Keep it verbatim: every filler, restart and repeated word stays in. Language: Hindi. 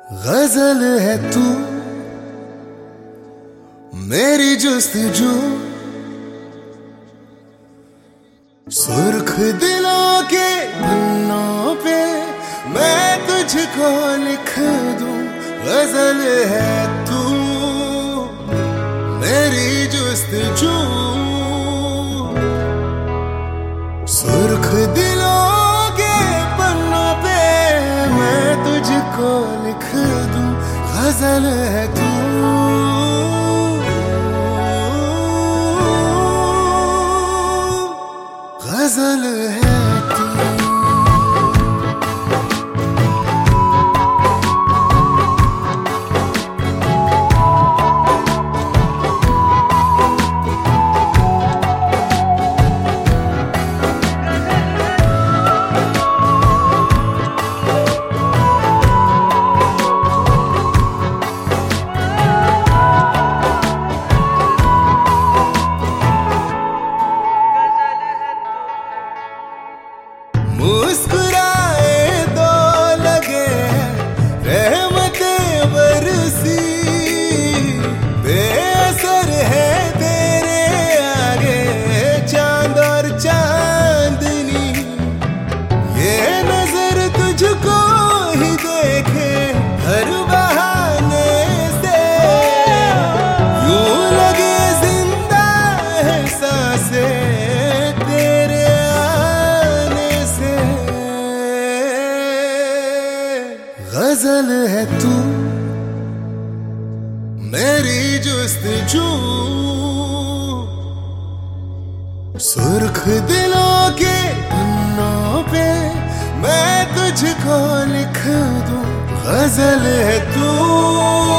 गजल है तू मेरी जुस्तजू, सुर्ख दिलों के पन्नों पे मैं तुझको लिख दूं। गजल है तू मेरी जुस्तजू, सुर्ख दिलों के पन्नों पे मैं तुझको लिख दूं। गजल है तू गजल है तू। मुस्कुराए दो लगे रहमतें बरसी, बेअसर है तेरे आगे चांद और चांदनी। ये नजर तुझको ही देखे हर बहाने से, यूं लगे जिंदा है सांसें तेरे आने से। गजल है तू मेरी जुस्तजू, सुर्ख दिलों के पन्नों पे मैं तुझको लिख दूं। गजल है तू।